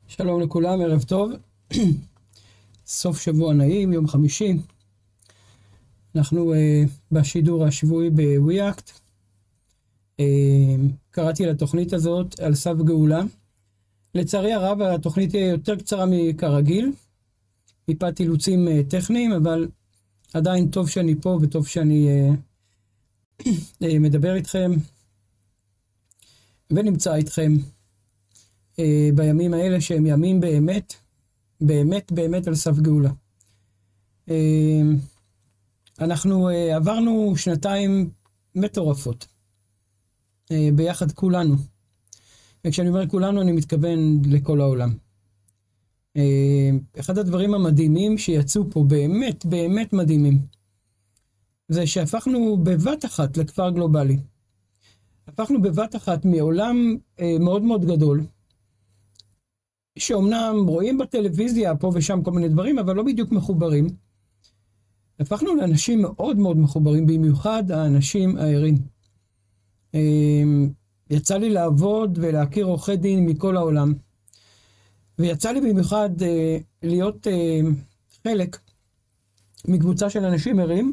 שלום לכולם, ערב טוב. סוף שבוע נעים, יום חמישי. אנחנו בשידור השבועי בוויאקט. קראתי לתוכנית הזאת על סף גאולה. לצערי הרב, התוכנית היא יותר קצרה מכרגיל, מפאת אילוצים טכניים, אבל עדיין טוב שאני פה וטוב שאני מדבר איתכם ונמצא איתכם בימים האלה שהם ימים באמת על סף גאולה. אנחנו עברנו שנתיים מטורפות ביחד כולנו, וכשאני אומר כולנו אני מתכוון לכל העולם. אחד הדברים המדהימים שיצאו פה, באמת מדהימים, זה שהפכנו בבת אחת לכפר גלובלי. הפכנו בבת אחת מעולם מאוד מאוד גדול, שאומנם רואים בטלוויזיה פה ושם כל מיני דברים, אבל לא בדיוק מחוברים. הפכנו לאנשים מאוד מאוד מחוברים, במיוחד האנשים הערים. יצא לי לעבוד ולהכיר עורכי דין מכל העולם. ויצא לי במיוחד להיות חלק מקבוצה של אנשים ערים.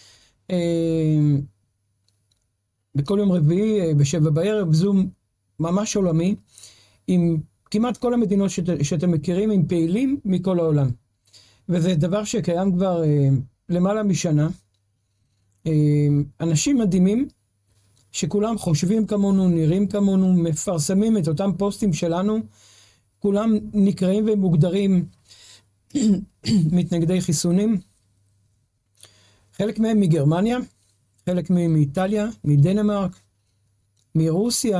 בכל יום רביעי, ב7 בערב, זום ממש עולמי, עם כמעט כל המדינות שאתם מכירים, עם פעילים מכל העולם. וזה דבר שקיים כבר למעלה משנה. אנשים מדהימים, שכולם חושבים כמונו, נראים כמונו, מפרסמים את אותם פוסטים שלנו, כולם נקראים ומוגדרים מתנגדי חיסונים. חלק מהם מגרמניה, חלק מהם מאיטליה, מדנמרק, מרוסיה,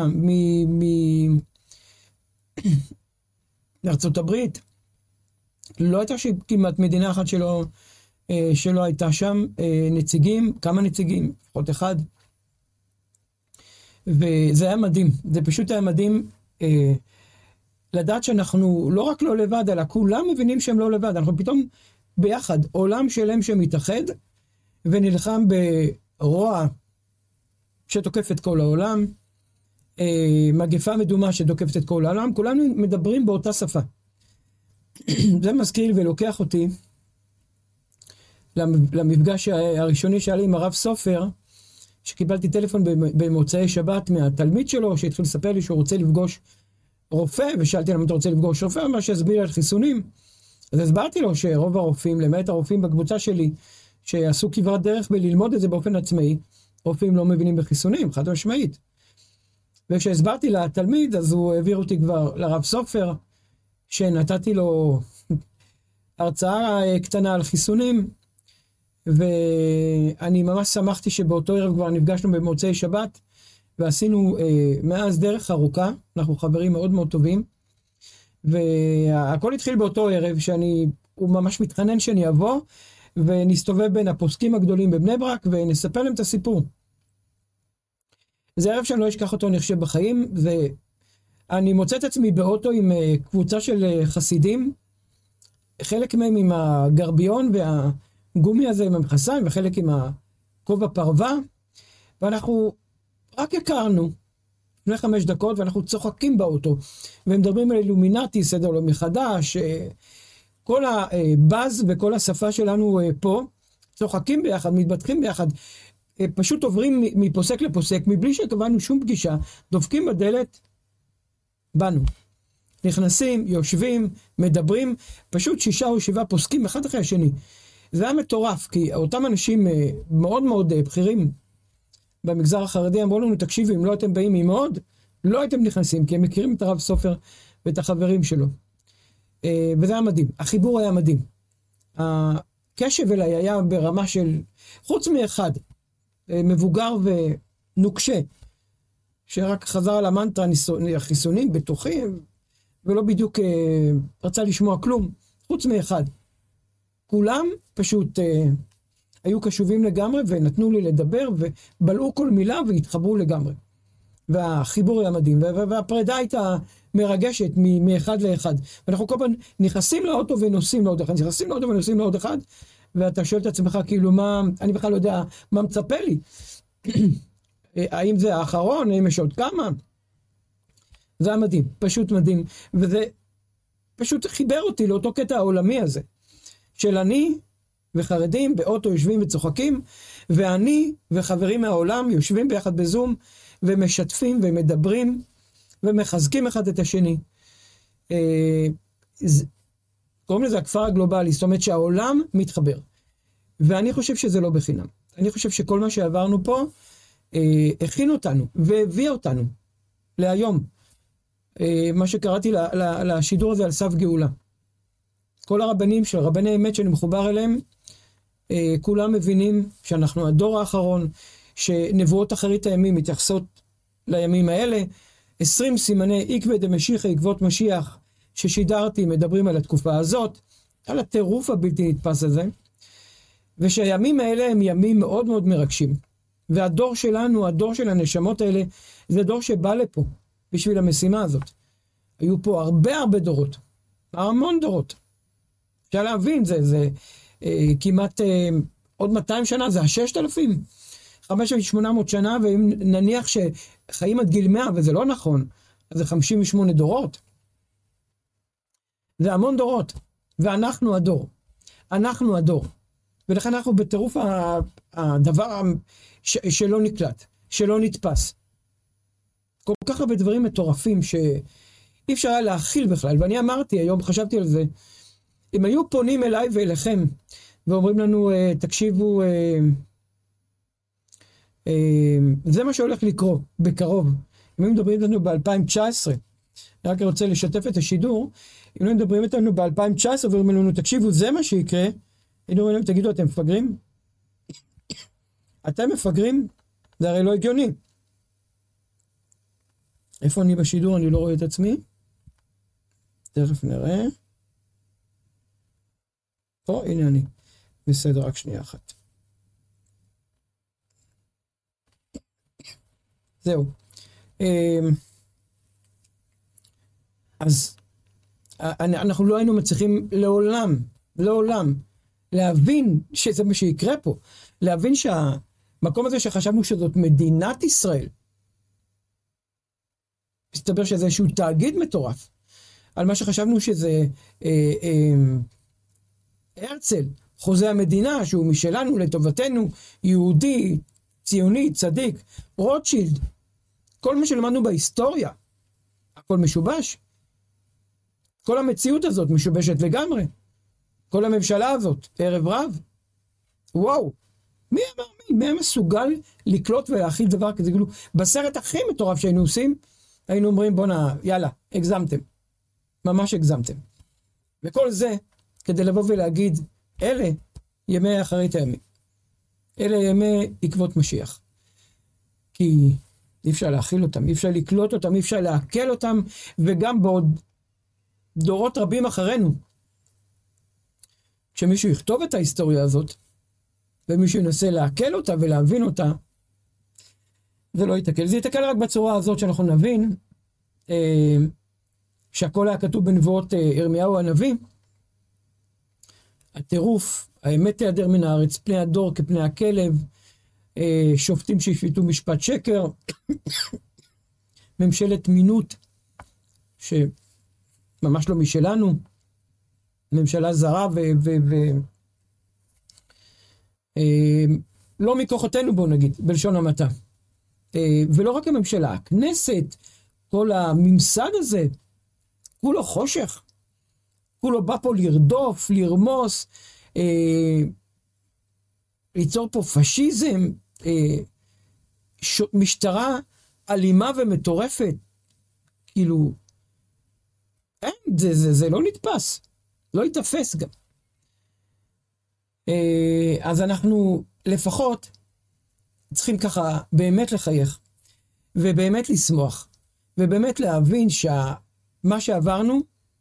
מארצות הברית. לא הייתה כמעט מדינה אחת שלא הייתה שם נציגים, כמה נציגים, לפחות אחד. וזה היה מדהים, זה פשוט היה מדהים לדעת שאנחנו לא רק לא לבד, אלא כולם מבינים שהם לא לבד. אנחנו פתאום ביחד, עולם שלם שמתאחד ונלחם ברוע שתוקף את כל העולם, מגפה מדומה שתוקפת את כל העולם, כולנו מדברים באותה שפה. זה מזכיר ולוקח אותי למפגש הראשוני שהיה לי עם הרב סופר, שקיבלתי טלפון במוצאי שבת מהתלמיד שלו, שהתחיל לספר לי שהוא רוצה לפגוש רופא, ושאלתי למה אתה רוצה לפגוש רופא, מה שהסביר על חיסונים. אז הסברתי לו שרוב הרופאים, למעט הרופאים בקבוצה שלי, שעשו כברת דרך בללמוד את זה באופן עצמאי, רופאים לא מבינים בחיסונים, חד משמעית. וכשהסברתי לתלמיד, אז הוא העביר אותי כבר לרב סופר, שנתתי לו הרצאה קטנה על חיסונים, ואני ממש שמחתי שבאותו ערב כבר נפגשנו במוצאי שבת, ועשינו מאז דרך ארוכה, אנחנו חברים מאוד מאוד טובים, והכל התחיל באותו ערב, הוא ממש מתחנן שאני אבוא, ונסתובב בין הפוסקים הגדולים בבני ברק, ונספר להם את הסיפור. זה ערב שאני לא אשכח אותו, אני חושב בחיים, ואני מוצא את עצמי באוטו עם קבוצה של חסידים, חלק מהם עם הגרביון והגומי הזה עם המכסיים, וחלק עם הכובע פרווה, ואנחנו רק הכרנו לפני 5 דקות, ואנחנו צוחקים באוטו, ומדברים על אילומינטי, סדר עולמי מחדש, כל הבאז וכל השפה שלנו פה, צוחקים ביחד, מתבטחים ביחד, פשוט עוברים מפוסק לפוסק, מבלי שקבענו שום פגישה, דופקים בדלת, באנו. נכנסים, יושבים, מדברים, פשוט 6 או 7 פוסקים אחד אחרי השני. זה היה מטורף, כי אותם אנשים מאוד מאוד בכירים במגזר החרדי, אמרו לנו, תקשיבו, אם לא אתם באים ממאוד, לא הייתם נכנסים, כי הם מכירים את הרב סופר ואת החברים שלו. וזה היה מדהים, החיבור היה מדהים. הקשב אליי היה ברמה של, חוץ מאחד, מבוגר ונוקשה, שרק חזר על המנטרה, החיסונים בטוחים, ולא בדיוק רצה לשמוע כלום, חוץ מאחד. כולם פשוט היו קשובים לגמרי, ונתנו לי לדבר, ובלעו כל מילה, והתחברו לגמרי. והחיבור היה מדהים, והפרידה הייתה מרגשת מאחד לאחד. ואנחנו כל פעם נכנסים לאוטו ונוסעים לעוד אחד, נכנסים לאוטו ונוסעים לעוד אחד, ואתה שואל את עצמך, כאילו, אני בכלל לא יודע מה מצפה לי. האם זה האחרון, האם יש עוד כמה? זה היה מדהים, פשוט מדהים. וזה פשוט חיבר אותי לאותו קטע העולמי הזה, של אני וחרדים באוטו יושבים וצוחקים, ואני וחברים מהעולם יושבים ביחד בזום, ומשתפים ומדברים, ומחזקים אחד את השני. קוראים לזה הכפר הגלובלי, זאת אומרת שהעולם מתחבר. ואני חושב שזה לא בחינם. אני חושב שכל מה שעברנו פה, הכין אותנו, והביא אותנו להיום. מה שקראתי לשידור הזה על סף גאולה. כל הרבנים של רבני אמת שאני מחובר אליהם, כולם מבינים שאנחנו הדור האחרון, שנבואות אחרית הימים מתייחסות לימים האלה. 20 סימני עקבי דמשיחא, עקבות משיח, ששידרתי, מדברים על התקופה הזאת, על הטירוף הבלתי נתפס הזה, ושהימים האלה הם ימים מאוד מאוד מרגשים. והדור שלנו, הדור של הנשמות האלה, זה דור שבא לפה, בשביל המשימה הזאת. היו פה הרבה דורות, המון דורות. אפשר להבין, זה כמעט עוד 200 שנה, זה 6,000, 5,800 שנה, ואם נניח שחיים עד גיל 100, וזה לא נכון, אז זה 58 דורות. זה המון דורות, ואנחנו הדור. אנחנו הדור. ולכן אנחנו בטירוף הדבר שלא נקלט, שלא נתפס. כל כך הרבה דברים מטורפים שאי אפשר היה להכיל בכלל. ואני אמרתי היום, חשבתי על זה, אם היו פונים אליי ואליכם, ואומרים לנו, תקשיבו, זה מה שהולך לקרות בקרוב. אם הם מדברים איתנו ב-2019, אני רק רוצה לשתף את השידור, אם הם מדברים איתנו ב-2019 ואומרים לנו, תקשיבו, זה מה שיקרה, היינו אומרים להם, תגידו, אתם מפגרים? אתם מפגרים? זה הרי לא הגיוני. איפה אני בשידור? אני לא רואה את עצמי. תכף נראה. פה, הנה אני. בסדר, רק שנייה אחת. זהו. אז אנחנו לא היינו מצליחים לעולם להבין שזה מה שיקרה פה. להבין שהמקום הזה שחשבנו שזאת מדינת ישראל, מסתבר שזה איזשהו תאגיד מטורף. על מה שחשבנו שזה הרצל, חוזה המדינה, שהוא משלנו לטובתנו, יהודי, ציוני, צדיק, רוטשילד. כל מה שלמדנו בהיסטוריה, הכל משובש. כל המציאות הזאת משובשת לגמרי. כל הממשלה הזאת, ערב רב. וואו, מי היה מסוגל לקלוט ולהכיל דבר כזה? כאילו, בסרט הכי מטורף שהיינו עושים, היינו אומרים, בונה, יאללה, הגזמתם. ממש הגזמתם. וכל זה, כדי לבוא ולהגיד, אלה ימי אחרית הימים. אלה ימי עקבות משיח. כי אי אפשר להכיל אותם, אי אפשר לקלוט אותם, אי אפשר להקל אותם, וגם בעוד דורות רבים אחרינו. כשמישהו יכתוב את ההיסטוריה הזאת, ומישהו ינסה להקל אותה ולהבין אותה, זה לא יתקל. זה יתקל רק בצורה הזאת שאנחנו נבין, שהכל היה כתוב בנבואות ירמיהו הנביא, הטירוף, האמת תיעדר מן הארץ, פני הדור כפני הכלב, שופטים שישפטו משפט שקר, ממשלת מינות, שממש לא משלנו, ממשלה זרה לא מכוחותינו, בוא נגיד, בלשון המעטה. ולא רק הממשלה, הכנסת, כל הממסד הזה, כולו חושך, כולו בא פה לרדוף, לרמוס, ליצור פה פשיזם, משטרה אלימה ומטורפת, כאילו, אין, זה לא נתפס, לא יתפס גם. אז אנחנו לפחות צריכים ככה באמת לחייך, ובאמת לשמוח, ובאמת להבין שמה שעברנו,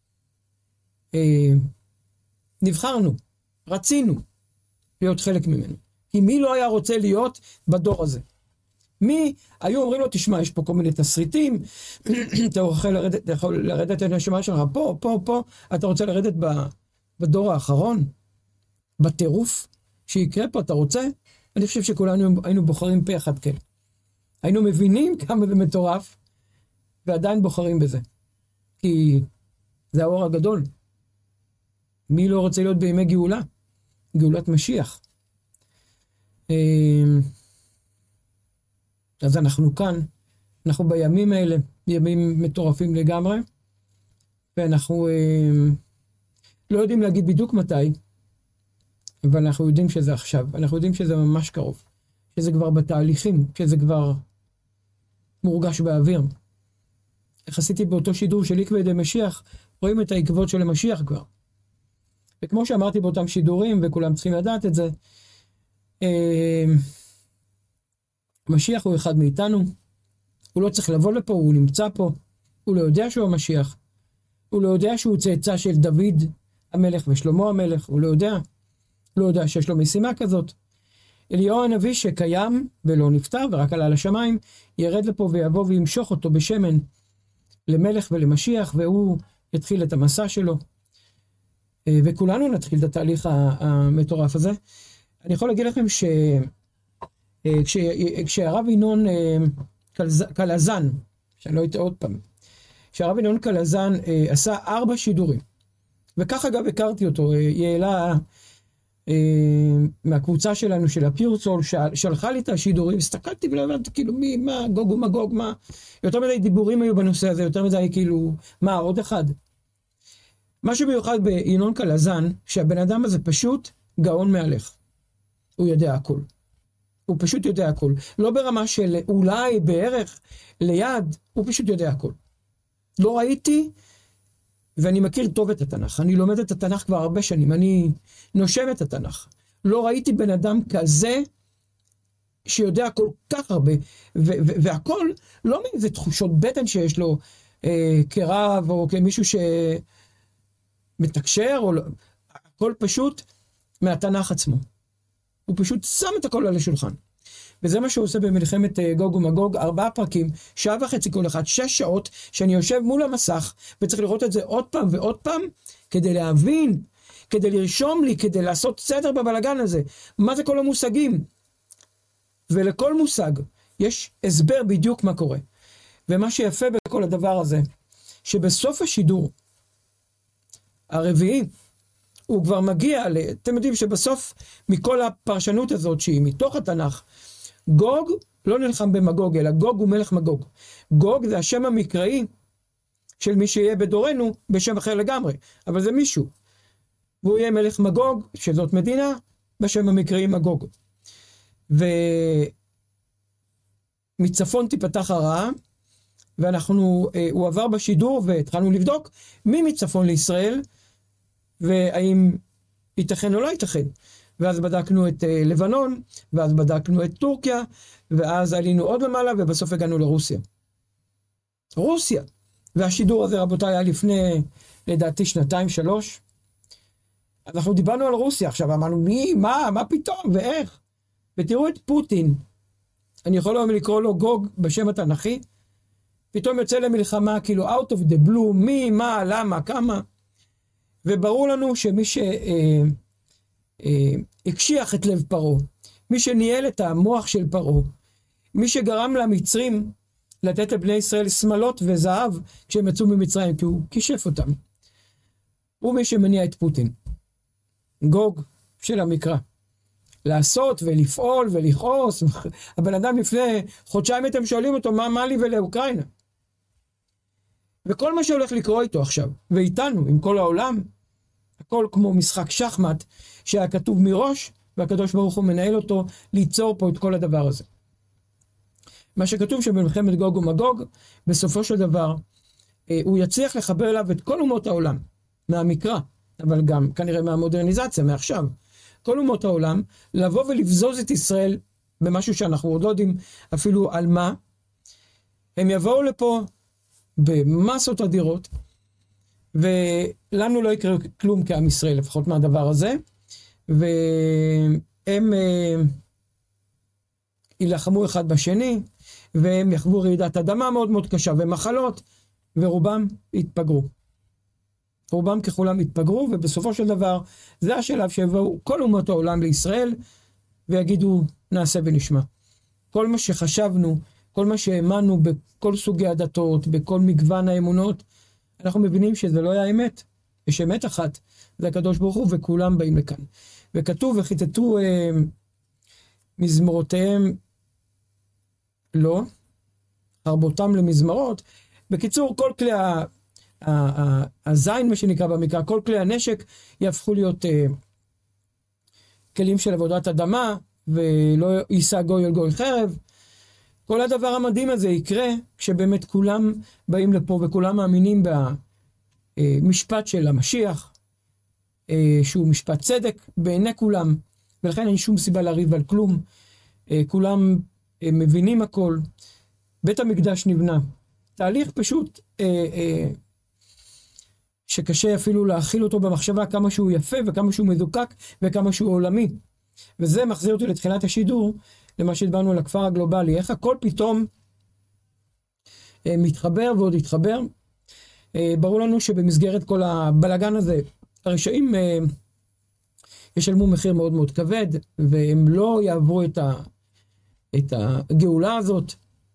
נבחרנו, רצינו להיות חלק ממנו. כי מי לא היה רוצה להיות בדור הזה? מי היו אומרים לו, תשמע, יש פה כל מיני תסריטים, אתה יכול לרדת את הנשמה שלך פה, אתה רוצה לרדת בדור האחרון, בטירוף שיקרה פה, אתה רוצה? אני חושב שכולנו היינו בוחרים פה אחד כן. היינו מבינים כמה זה מטורף, ועדיין בוחרים בזה. כי זה האור הגדול. מי לא רוצה להיות בימי גאולה? גאולת משיח. אז אנחנו כאן, אנחנו בימים האלה, ימים מטורפים לגמרי, ואנחנו לא יודעים להגיד בדיוק מתי, אבל אנחנו יודעים שזה עכשיו, אנחנו יודעים שזה ממש קרוב, שזה כבר בתהליכים, שזה כבר מורגש באוויר. איך עשיתי באותו שידור של עקבי ידי משיח, רואים את העקבות של המשיח כבר. וכמו שאמרתי באותם שידורים, וכולם צריכים לדעת את זה, המשיח הוא אחד מאיתנו, הוא לא צריך לבוא לפה, הוא נמצא פה, הוא לא יודע שהוא המשיח, הוא לא יודע שהוא צאצא של דוד המלך ושלמה המלך, הוא לא יודע שיש לו משימה כזאת. אליהו הנביא שקיים ולא נפטר ורק עלה לשמיים, ירד לפה ויבוא וימשוך אותו בשמן למלך ולמשיח, והוא יתחיל את המסע שלו. וכולנו נתחיל את התהליך המטורף הזה. אני יכול להגיד לכם כשהרב ינון קלזן, שאני לא אטעה עוד פעם, כשהרב ינון קלזן עשה 4 שידורים, וכך אגב הכרתי אותו, יעלה מהקבוצה שלנו של הפיורסול, שלחה לי את השידורים, הסתכלתי ולא הבנתי כאילו מה גוג ומגוג, מה, יותר מדי דיבורים היו בנושא הזה, יותר מדי כאילו, מה עוד אחד? מה שמיוחד בינון קלזן, שהבן אדם הזה פשוט גאון מהלך. הוא יודע הכל. הוא פשוט יודע הכל. לא ברמה של אולי, בערך, ליד, הוא פשוט יודע הכל. לא ראיתי, ואני מכיר טוב את התנ"ך. אני לומד את התנ"ך כבר הרבה שנים. אני נושם את התנ"ך. לא ראיתי בן אדם כזה, שיודע כל כך הרבה, והכל לא מאיזה תחושות בטן שיש לו כרב, או כמישהו מתקשר, או לא, הכל פשוט מהתנ"ך עצמו. הוא פשוט שם את הכל על השולחן. וזה מה שהוא עושה במלחמת גוג ומגוג, 4 פרקים, 1.5 שעה כל אחד, 6 שעות, שאני יושב מול המסך, וצריך לראות את זה עוד פעם ועוד פעם, כדי להבין, כדי לרשום לי, כדי לעשות סדר בבלגן הזה. מה זה כל המושגים? ולכל מושג יש הסבר בדיוק מה קורה. ומה שיפה בכל הדבר הזה, שבסוף השידור, הרביעי, הוא כבר מגיע, אתם יודעים שבסוף מכל הפרשנות הזאת שהיא מתוך התנ"ך, גוג לא נלחם במגוג, אלא גוג הוא מלך מגוג. גוג זה השם המקראי של מי שיהיה בדורנו בשם אחר לגמרי, אבל זה מישהו. והוא יהיה מלך מגוג, שזאת מדינה, בשם המקראי מגוג. ומצפון תיפתח הרעה, הוא עבר בשידור והתחלנו לבדוק מי מצפון לישראל, והאם ייתכן או לא ייתכן. ואז בדקנו את לבנון, ואז בדקנו את טורקיה, ואז עלינו עוד למעלה, ובסוף הגענו לרוסיה. רוסיה. והשידור הזה, רבותיי, היה לפני, לדעתי, 2-3. אנחנו דיברנו על רוסיה, עכשיו אמרנו, מה פתאום, ואיך? ותראו את פוטין, אני יכול היום לקרוא לו גוג בשם התנ"כי, פתאום יוצא למלחמה, כאילו, out of the blue, מי, מה, למה, כמה, וברור לנו שמי שהקשיח את לב פרעה, מי שניהל את המוח של פרעה, מי שגרם למצרים לתת לבני ישראל שמלות וזהב כשהם יצאו ממצרים, כי הוא קישף אותם, הוא מי שמניע את פוטין. גוג של המקרא. לעשות ולפעול ולכעוס. הבן אדם לפני חודשיים אתם שואלים אותו מה לי ולאוקראינה. וכל מה שהולך לקרוא איתו עכשיו, ואיתנו, עם כל העולם, הכל כמו משחק שחמט, שהיה כתוב מראש, והקדוש ברוך הוא מנהל אותו ליצור פה את כל הדבר הזה. מה שכתוב שבמלחמת גוג ומגוג, בסופו של דבר, הוא יצליח לחבר אליו את כל אומות העולם, מהמקרא, אבל גם כנראה מהמודרניזציה, מעכשיו. כל אומות העולם, לבוא ולבזוז את ישראל במשהו שאנחנו עוד לא יודעים אפילו על מה. הם יבואו לפה במסות אדירות, ולנו לא יקרה כלום כעם ישראל, לפחות מהדבר הזה, והם ילחמו אחד בשני, והם יחוו רעידת אדמה מאוד מאוד קשה, ומחלות, ורובם יתפגרו. רובם ככולם יתפגרו, ובסופו של דבר, זה השלב שיבואו כל אומות העולם לישראל, ויגידו, נעשה ונשמע. כל מה שחשבנו, כל מה שהאמנו בכל סוגי הדתות, בכל מגוון האמונות, אנחנו מבינים שזה לא היה אמת, יש אמת אחת, זה הקדוש ברוך הוא, וכולם באים לכאן. וכתוב, וחיטטו מזמורותיהם, לא, חרבותם למזמרות. בקיצור, כל כלי הזין, מה שנקרא במקרא, כל כלי הנשק יהפכו להיות כלים של עבודת אדמה, ולא יישא גוי על גוי חרב. כל הדבר המדהים הזה יקרה כשבאמת כולם באים לפה וכולם מאמינים במשפט של המשיח, שהוא משפט צדק בעיני כולם, ולכן אין שום סיבה לריב על כלום. כולם מבינים הכל. בית המקדש נבנה. תהליך פשוט שקשה אפילו להכיל אותו במחשבה, כמה שהוא יפה וכמה שהוא מדוקק וכמה שהוא עולמי. וזה מחזיר אותי לתחילת השידור, למה שדברנו על הכפר הגלובלי, איך הכל פתאום מתחבר ועוד יתחבר. ברור לנו שבמסגרת כל הבלגן הזה, הרשעים ישלמו מחיר מאוד מאוד כבד, והם לא יעברו את הגאולה הזאת.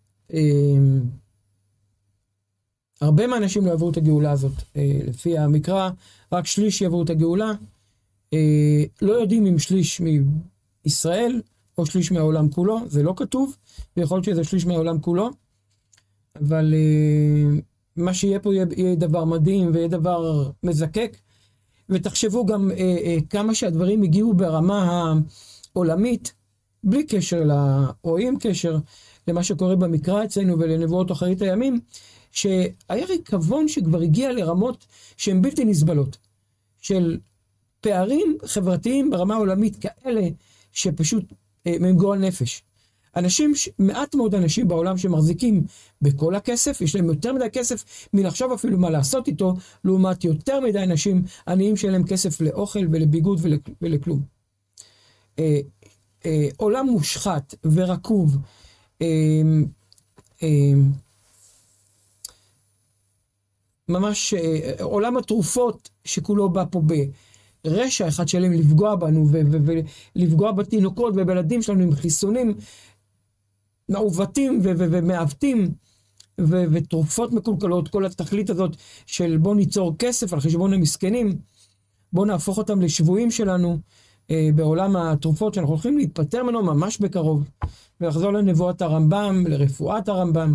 הרבה מהאנשים לא יעברו את הגאולה הזאת. לפי המקרא, רק שליש יעברו את הגאולה. לא יודעים אם שליש מישראל, או שליש מהעולם כולו, זה לא כתוב, ויכול להיות שזה שליש מהעולם כולו, אבל מה שיהיה פה יהיה דבר מדהים, ויהיה דבר מזקק, ותחשבו גם כמה שהדברים הגיעו ברמה העולמית, בלי קשר או עם קשר למה שקורה במקרא אצלנו ולנבואות אחרית הימים, שהיה ריקבון שכבר הגיע לרמות שהן בלתי נסבלות, של פערים חברתיים ברמה העולמית כאלה, שפשוט מהם גועל נפש. מעט מאוד אנשים בעולם שמחזיקים בכל הכסף, יש להם יותר מדי כסף מלחשוב אפילו מה לעשות איתו, לעומת יותר מדי אנשים עניים שאין להם כסף לאוכל ולביגוד ולכלום. עולם מושחת ורקוב, ממש עולם התרופות שכולו בא פה רשע אחד שלהם לפגוע בנו ולפגוע בתינוקות ובילדים שלנו עם חיסונים מעוותים ומעוותים ותרופות מקולקלות. כל התכלית הזאת של בוא ניצור כסף על חשבון המסכנים, בוא נהפוך אותם לשבויים שלנו בעולם התרופות שאנחנו הולכים להתפטר ממנו ממש בקרוב ולחזור לנבואת הרמב"ם, לרפואת הרמב"ם.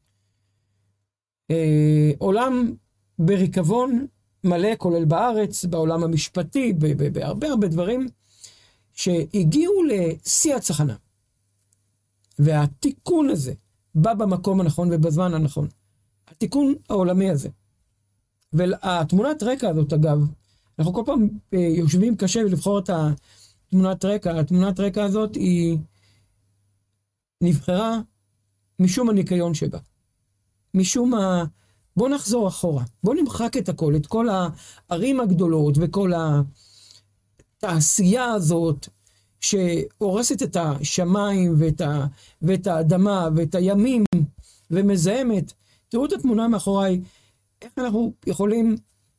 עולם בריקבון מלא, כולל בארץ, בעולם המשפטי, בהרבה הרבה דברים שהגיעו לשיא הצחנה. והתיקון הזה בא במקום הנכון ובזמן הנכון. התיקון העולמי הזה. והתמונת רקע הזאת, אגב, אנחנו כל פעם יושבים קשה לבחור את התמונת רקע. התמונת רקע הזאת היא נבחרה משום הניקיון שבה. משום בוא נחזור אחורה, בוא נמחק את הכל, את כל הערים הגדולות וכל התעשייה הזאת שהורסת את השמיים ואת האדמה ואת הימים ומזהמת. תראו את התמונה מאחוריי, איך אנחנו יכולים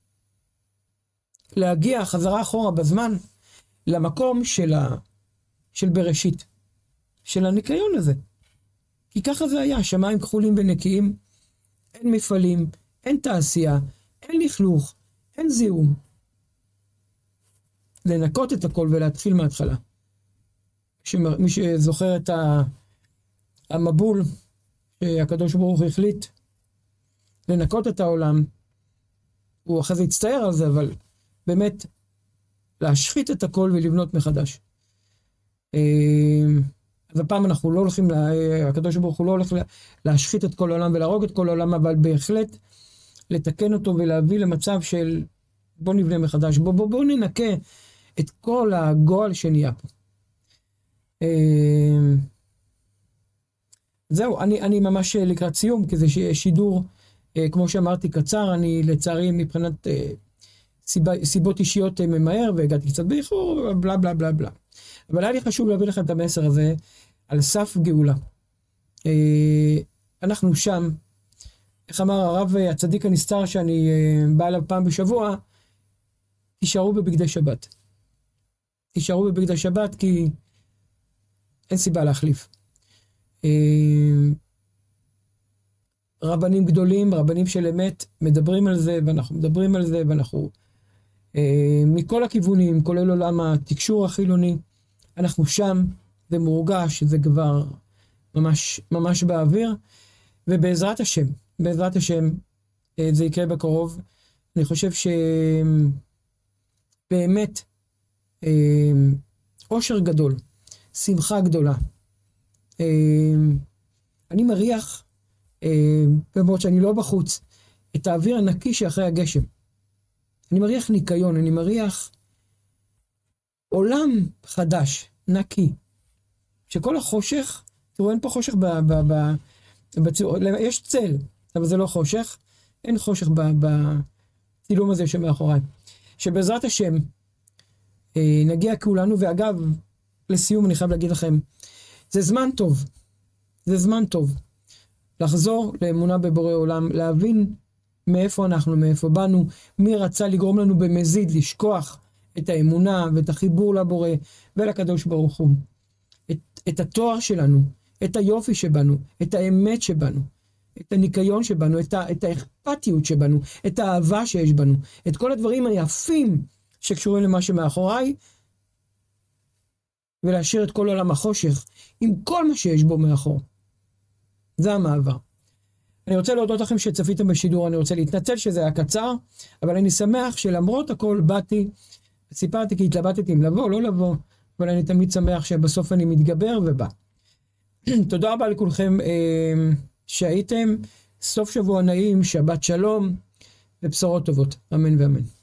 להגיע חזרה אחורה בזמן למקום של בראשית, של הניקיון הזה. כי ככה זה היה, שמיים כחולים ונקיים, אין מפעלים, אין תעשייה, אין לכלוך, אין זיהום. לנקות את הכל ולהתחיל מההתחלה. מי שזוכר את המבול שהקדוש ברוך הוא החליט לנקות את העולם, הוא אחרי זה הצטער על זה, אבל באמת להשחית את הכל ולבנות מחדש. אז הפעם אנחנו לא הולכים, הקדוש ברוך הוא לא הולך להשחית את כל העולם ולהרוג את כל העולם, אבל בהחלט לתקן אותו ולהביא למצב של בוא נבנה מחדש, בוא ננקה את כל הגועל שנהיה פה. זהו, אני ממש לקראת סיום, כי זה שידור, כמו שאמרתי, קצר. אני לצערי מבחינת סיבות אישיות ממהר, והגעתי קצת באיחור, בלה בלה בלה בלה. אבל היה לי חשוב להביא לכם את המסר הזה על סף גאולה. אנחנו שם, איך אמר הרב הצדיק הנסתר שאני בא אליו פעם בשבוע, תישארו בבגדי שבת. תישארו בבגדי שבת כי אין סיבה להחליף. רבנים גדולים, רבנים של אמת, מדברים על זה, ואנחנו מדברים על זה, ואנחנו מכל הכיוונים, כולל עולם התקשור החילוני, אנחנו שם, זה מורגש, שזה כבר ממש, ממש באוויר, ובעזרת השם, בעזרת השם, זה יקרה בקרוב. אני חושב שבאמת, אושר גדול, שמחה גדולה. אני מריח, למרות שאני לא בחוץ, את האוויר הנקי שאחרי הגשם. אני מריח ניקיון, אני מריח עולם חדש, נקי. שכל החושך, תראו, אין פה חושך יש צל, אבל זה לא חושך. אין חושך בצילום הזה שמאחוריי. שבעזרת השם נגיע כולנו, ואגב, לסיום אני חייב להגיד לכם, זה זמן טוב. זה זמן טוב. לחזור לאמונה בבורא עולם, להבין מאיפה אנחנו, מאיפה באנו, מי רצה לגרום לנו במזיד לשכוח את האמונה ואת החיבור לבורא ולקדוש ברוך הוא. את התואר שלנו, את היופי שבנו, את האמת שבנו, את הניקיון שבנו, את האכפתיות שבנו, את האהבה שיש בנו, את כל הדברים היפים שקשורים למה שמאחוריי, ולהשאיר את כל עולם החושך עם כל מה שיש בו מאחור. זה המעבר. אני רוצה להודות לכם שצפיתם בשידור, אני רוצה להתנצל שזה היה קצר, אבל אני שמח שלמרות הכל באתי, סיפרתי כי התלבטתי אם לבוא או לא לבוא, אבל אני תמיד שמח שבסוף אני מתגבר ובא. תודה רבה לכולכם שהייתם, סוף שבוע נעים, שבת שלום ובשורות טובות, אמן ואמן.